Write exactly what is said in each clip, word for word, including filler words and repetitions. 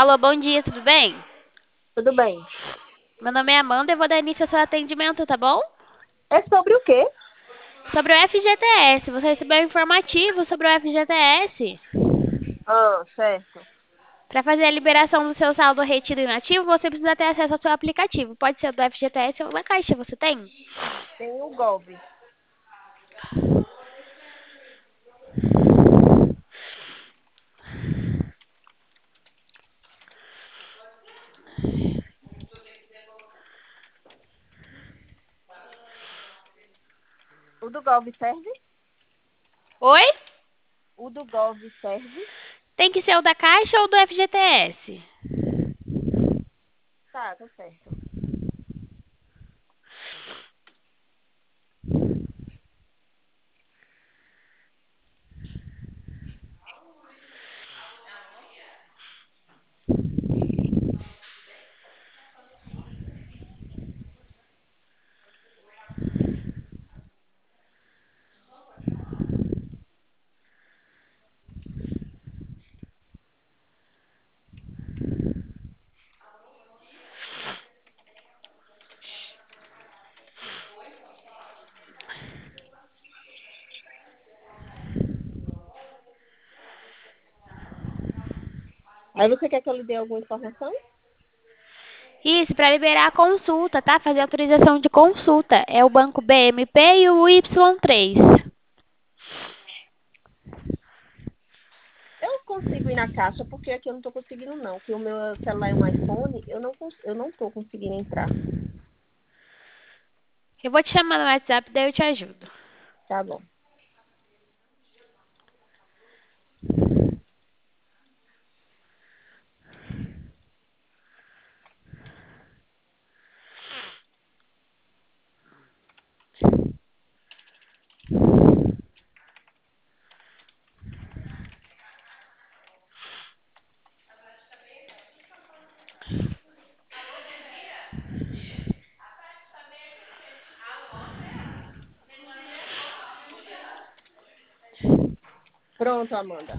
Alô, bom dia, tudo bem? Tudo bem. Meu nome é Amanda e eu vou dar início ao seu atendimento, tá bom? É sobre o quê? Sobre o F G T S, você recebeu um informativo sobre o F G T S. Ah, certo. Para fazer a liberação do seu saldo retido inativo, você precisa ter acesso ao seu aplicativo. Pode ser do F G T S ou da Caixa, você tem? Tem o Gov. O do Gov serve? Oi? O do Gov serve? Tem que ser o da Caixa ou do F G T S? Tá, tá certo. Aí você quer que eu lhe dê alguma informação? Isso, para liberar a consulta, tá? Fazer autorização de consulta. É o banco B M P e o Y três. Eu consigo ir na caixa, porque aqui eu não tô conseguindo não. Que o meu celular é um iPhone, eu não, cons- eu não tô conseguindo entrar. Eu vou te chamar no WhatsApp, daí eu te ajudo. Tá bom. Pronto, Amanda.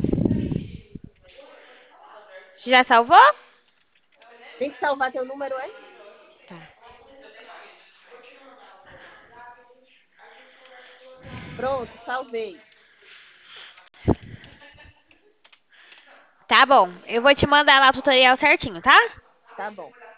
Já salvou? Tem que salvar teu número, é? Pronto, salvei. Tá bom. Eu vou te mandar lá o tutorial certinho, tá? Tá bom.